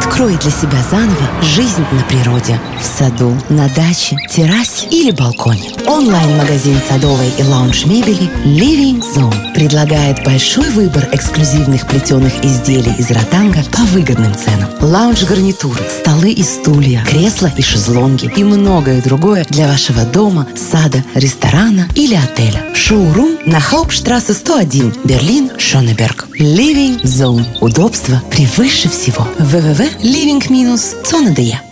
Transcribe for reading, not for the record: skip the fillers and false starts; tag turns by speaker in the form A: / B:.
A: Открой для себя заново жизнь на природе. В саду, на даче, террасе или балконе. Онлайн-магазин садовой и лаунж-мебели Living Zone предлагает большой выбор эксклюзивных плетеных изделий из ротанга по выгодным ценам. Лаунж-гарнитуры, столы и стулья, кресла и шезлонги и многое другое для вашего дома, сада, ресторана или отеля. Шоурум на Хаупштрассе 101, Берлин, Шонеберг. Living Zone. Удобство превыше всего. www.living-zone.de